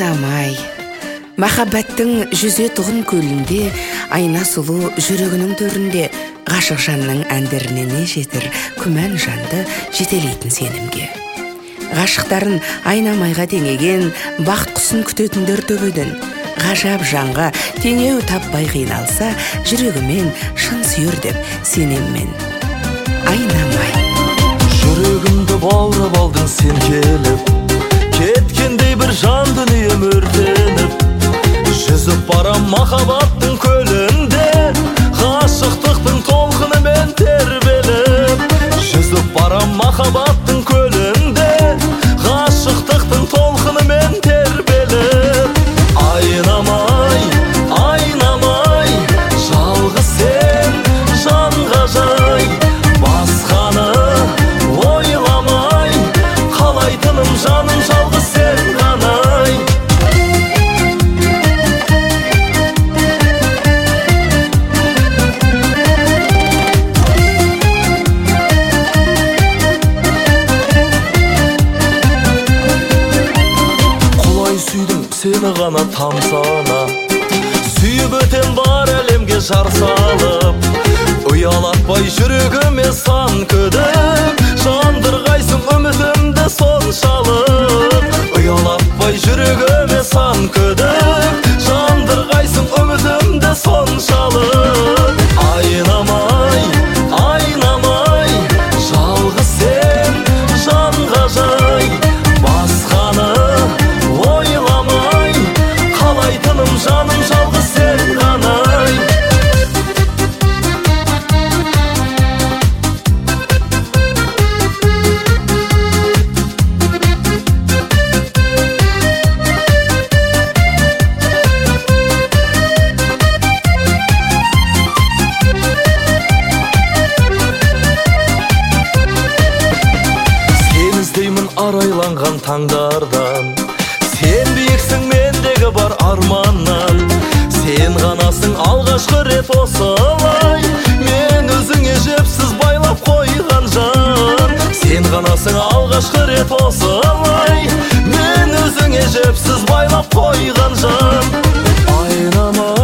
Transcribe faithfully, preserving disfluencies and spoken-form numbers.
Айнамай, махаббаттың жүзе тұғын көлінде, айна сұлу жүрегінің төрінде, ғашық жанның әндеріне не жетір, күмән жанды жетелейтін сенімге. Ғашықтарын айнамайға теңеген, бақыт құсын күтетіндер төбеден. Ғажап жанға теңеу таппай қиналса, жүрегімен шын сүйір деп сенеммен. Айнамай. Жүрегімді баурап алдың сен келіп, кеткендей бір жан дүнием өртеніп, жүзіп барам махаббаттың көлінде, ғашықтықтың толқынымен тербеліп. Жүзіп барам махаббаттың көлінде, ғашықтықтың толқынымен тербеліп. Айнамай, айнамай, жалғыз сен жанға жай, басқаны ойламай, қалайтыным жаным жалғыз сен ғана. Құлай сүйдім сені ғана тамсана, сүйіп өтем бар әлемге жар салып. Ұялатпай жүрегіме сан күдік, жандырғайсың үмітімді соншалық. Ұялатпай жүрегіме сан күдік, жандырғайсың үмітімді соншалық. Айнамай, айнамай, жалғыз сен жанға жай, басқаны ойламай, қалайтыным жаным жалғыз сен ғана. Сен іздеймін арайланған таңдардан, сен биіксің мендегі бар арманнан. Сен ғанасың алғашқы рет осылай, мен өзіңе жепсіз байлап қойған жан. Сен ғанасың алғашқы рет осылай, мен өзіңе жепсіз байлап қойған жан. Айнамай.